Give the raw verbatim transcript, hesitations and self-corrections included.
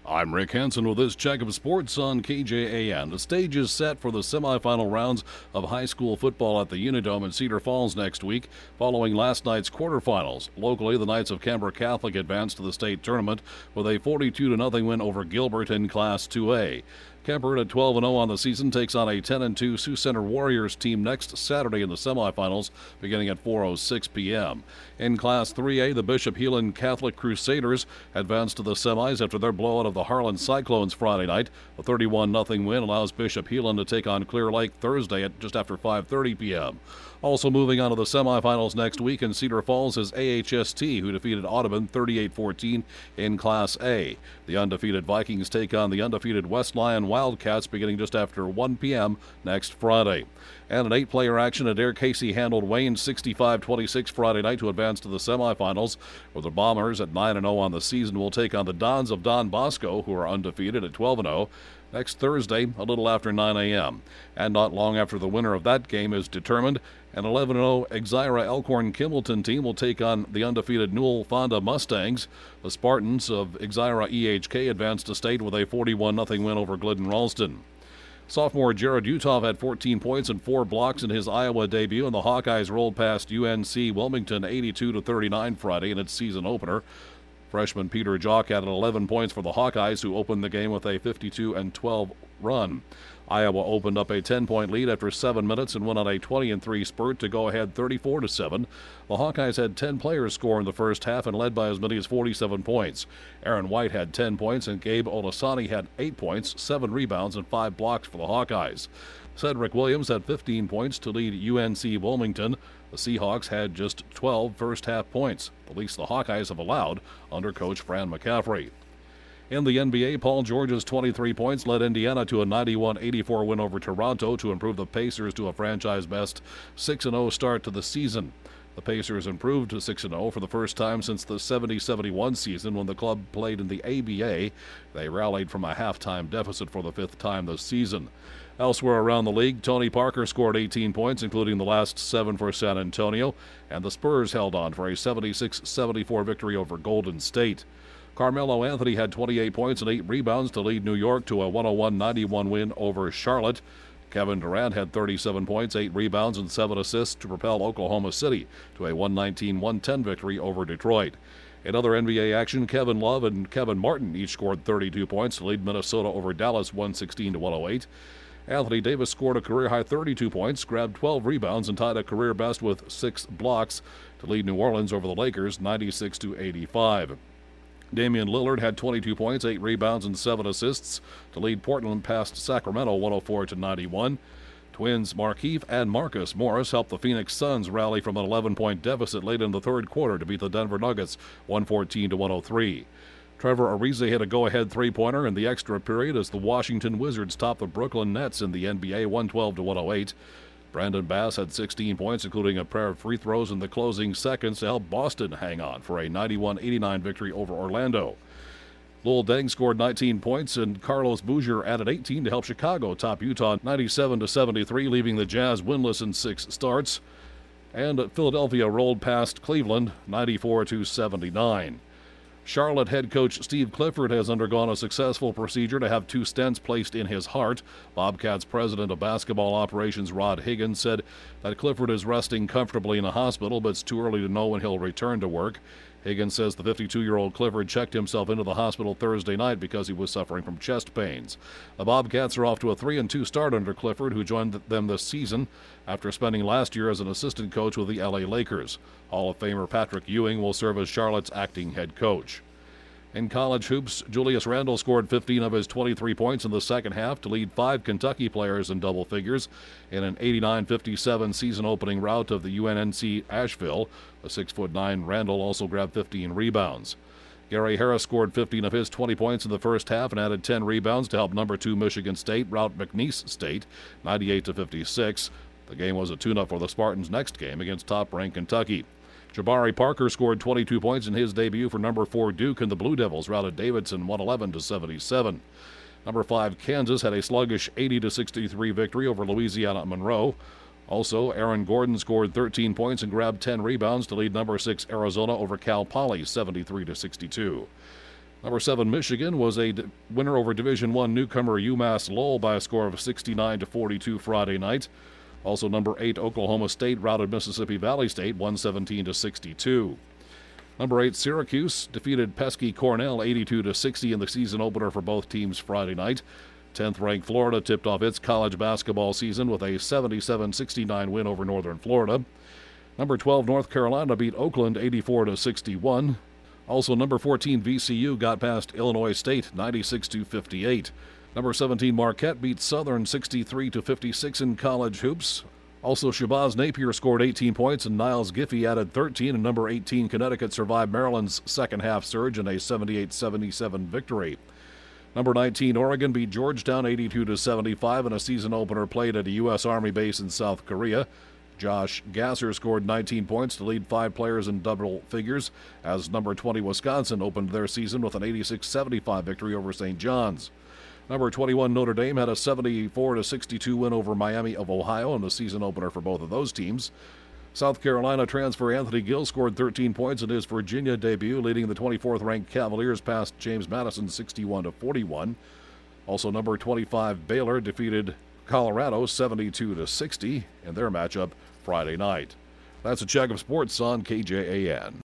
I'm Rick Hansen with this check of sports on K J A N. The stage is set for the semifinal rounds of high school football at the Unidome in Cedar Falls next week, following last night's quarterfinals. Locally, the Knights of Canberra Catholic advanced to the state tournament with a forty-two to nothing win over Gilbert in Class two A. Kemper at twelve and oh on the season takes on a ten and two Sioux Center Warriors team next Saturday in the semifinals, beginning at four oh six p.m. In Class three A, the Bishop Heelan Catholic Crusaders advanced to the semis after their blowout of the Harlan Cyclones Friday night. A thirty-one nothing win allows Bishop Heelan to take on Clear Lake Thursday at just after five thirty p.m. Also moving on to the semifinals next week in Cedar Falls is A H S T, who defeated Audubon thirty-eight fourteen in Class A. The undefeated Vikings take on the undefeated West Lyon Wildcats beginning just after one p.m. next Friday. And an eight-player action, Adair Casey handled Wayne sixty-five twenty-six Friday night to advance to the semifinals, where the Bombers at nine and oh on the season will take on the Dons of Don Bosco, who are undefeated at twelve and oh. Next Thursday, a little after nine a.m. And not long after the winner of that game is determined, an eleven and oh Exira Elkhorn Kimballton team will take on the undefeated Newell Fonda Mustangs. The Spartans of Exira E H K advanced to state with a forty-one nothing win over Glidden Ralston. Sophomore Jared Uthoff had fourteen points and four blocks in his Iowa debut, and the Hawkeyes rolled past U N C Wilmington eighty-two to thirty-nine Friday in its season opener. Freshman Peter Jock had eleven points for the Hawkeyes, who opened the game with a fifty-two and twelve run. Iowa opened up a ten-point lead after seven minutes and went on a twenty and three spurt to go ahead thirty-four to seven. The Hawkeyes had ten players score in the first half and led by as many as forty-seven points. Aaron White had ten points and Gabe Olasani had eight points, seven rebounds, and five blocks for the Hawkeyes. Cedric Williams had fifteen points to lead U N C Wilmington. The Seahawks had just twelve first-half points, the least the Hawkeyes have allowed under coach Fran McCaffrey. In the N B A, Paul George's twenty-three points led Indiana to a ninety-one eighty-four win over Toronto to improve the Pacers to a franchise-best six and oh start to the season. The Pacers improved to six and oh for the first time since the seventy seventy-one season when the club played in the A B A. They rallied from a halftime deficit for the fifth time this season. Elsewhere around the league, Tony Parker scored eighteen points, including the last seven for San Antonio, and the Spurs held on for a seventy-six seventy-four victory over Golden State. Carmelo Anthony had twenty-eight points and eight rebounds to lead New York to a one oh one ninety-one win over Charlotte. Kevin Durant had thirty-seven points, eight rebounds, and seven assists to propel Oklahoma City to a one nineteen one ten victory over Detroit. In other N B A action, Kevin Love and Kevin Martin each scored thirty-two points to lead Minnesota over Dallas one sixteen to one oh eight. Anthony Davis scored a career-high thirty-two points, grabbed twelve rebounds, and tied a career best with six blocks to lead New Orleans over the Lakers ninety-six to eighty-five. Damian Lillard had twenty-two points, eight rebounds, and seven assists to lead Portland past Sacramento one oh four to ninety-one. Twins Markieff and Marcus Morris helped the Phoenix Suns rally from an eleven-point deficit late in the third quarter to beat the Denver Nuggets one fourteen to one oh three. Trevor Ariza hit a go-ahead three-pointer in the extra period as the Washington Wizards topped the Brooklyn Nets in the N B A one twelve to one oh eight. Brandon Bass had sixteen points, including a pair of free throws in the closing seconds to help Boston hang on for a ninety-one eighty-nine victory over Orlando. Lowell Deng scored nineteen points, and Carlos Bouger added eighteen to help Chicago top Utah ninety-seven to seventy-three, leaving the Jazz winless in six starts. And Philadelphia rolled past Cleveland ninety-four to seventy-nine. Charlotte head coach Steve Clifford has undergone a successful procedure to have two stents placed in his heart. Bobcats president of basketball operations Rod Higgins said that Clifford is resting comfortably in a hospital, but it's too early to know when he'll return to work. Higgins says the fifty-two-year-old Clifford checked himself into the hospital Thursday night because he was suffering from chest pains. The Bobcats are off to a three and two start under Clifford, who joined them this season after spending last year as an assistant coach with the L A Lakers. Hall of Famer Patrick Ewing will serve as Charlotte's acting head coach. In college hoops, Julius Randle scored fifteen of his twenty-three points in the second half to lead five Kentucky players in double figures in an eighty-nine fifty-seven season-opening rout of the U N C Asheville. The six foot nine Randle also grabbed fifteen rebounds. Gary Harris scored fifteen of his twenty points in the first half and added ten rebounds to help number two Michigan State rout McNeese State ninety-eight to fifty-six. The game was a tune-up for the Spartans' next game against top-ranked Kentucky. Jabari Parker scored twenty-two points in his debut for number four Duke, and the Blue Devils routed Davidson one eleven to seventy-seven. Number five Kansas had a sluggish eighty to sixty-three victory over Louisiana Monroe. Also, Aaron Gordon scored thirteen points and grabbed ten rebounds to lead number six Arizona over Cal Poly seventy-three to sixty-two. Number seven, Michigan was a d- winner over Division One newcomer UMass Lowell by a score of sixty-nine to forty-two Friday night. Also, number eight, Oklahoma State routed Mississippi Valley State one seventeen to sixty-two. Number eight, Syracuse defeated pesky Cornell eighty-two to sixty in the season opener for both teams Friday night. tenth-ranked Florida tipped off its college basketball season with a seventy-seven sixty-nine win over Northern Florida. Number twelve, North Carolina beat Oakland eighty-four to sixty-one. Also, number fourteen, V C U got past Illinois State ninety-six to fifty-eight. Number seventeen, Marquette beat Southern sixty-three to fifty-six in college hoops. Also, Shabazz Napier scored eighteen points and Niles Giffey added thirteen. And number eighteen, Connecticut survived Maryland's second-half surge in a seventy-eight seventy-seven victory. Number nineteen, Oregon beat Georgetown eighty-two to seventy-five in a season opener played at a U S Army base in South Korea. Josh Gasser scored nineteen points to lead five players in double figures as number twenty Wisconsin opened their season with an eighty-six seventy-five victory over Saint John's. Number twenty-one Notre Dame had a seventy-four to sixty-two win over Miami of Ohio in the season opener for both of those teams. South Carolina transfer Anthony Gill scored thirteen points in his Virginia debut, leading the twenty-fourth ranked Cavaliers past James Madison sixty-one to forty-one. Also, number twenty-five Baylor defeated Colorado seventy-two to sixty in their matchup Friday night. That's a check of sports on K J A N.